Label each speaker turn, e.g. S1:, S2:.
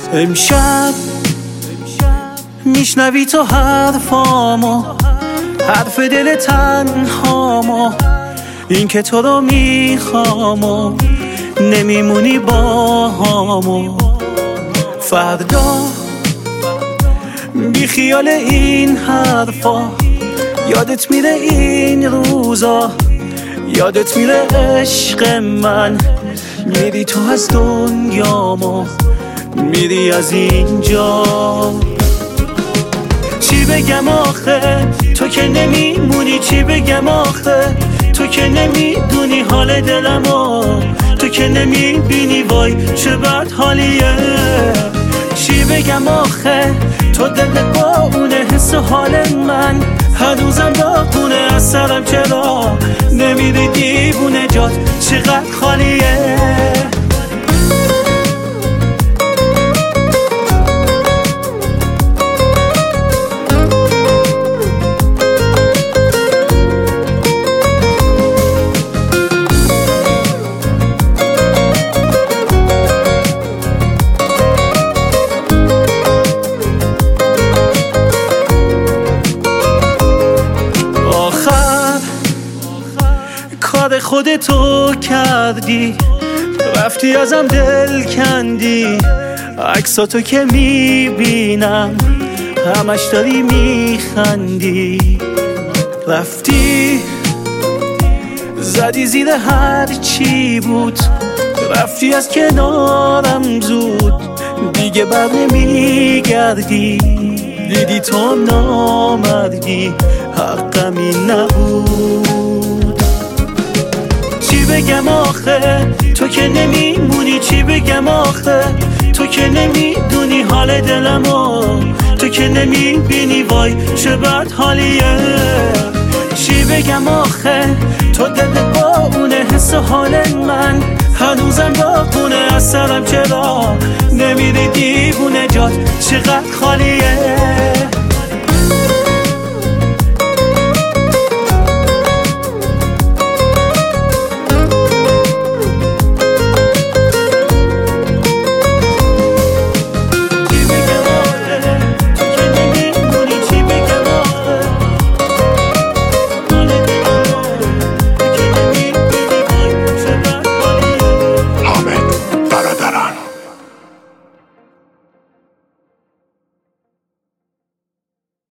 S1: امشب میشنوی تو حرفامو، حرف دل تنهامو، این که تو رو میخوامو نمیمونی با همو. فردا بی خیال این حرفا، یادت میره این روزا، یادت میره عشق من، میری تو از دنیامو، میری از اینجا. چی بگم آخه تو که نمیمونی، چی بگم آخه تو که نمیدونی حال دلمو، تو که نمیبینی وای چه بد حالیه. چی بگم آخه تو دل با اونه حس حال من، هنوزم داغونه از سرم، چرا نمیری دیوونه جات چقدر خالیه. کار خودتو کردی، رفتی ازم دل کندی، عکساتو که میبینم همش داری میخندی. رفتی زدی زیر هر چی بود، رفتی از کنارم زود، دیگه بر نمیگردی، دیدی تو نامردی، حقم این نبود. چی بگم آخه تو که نمیمونی، چی بگم آخه تو که نمیدونی حال دلمو، تو که نمیبینی وای چه بد حالیه. چی بگم آخه تو دل با اونه حس حال من، هنوزم داغونه از سرم، چرا نمیری دیوونه جات چقدر خالیه.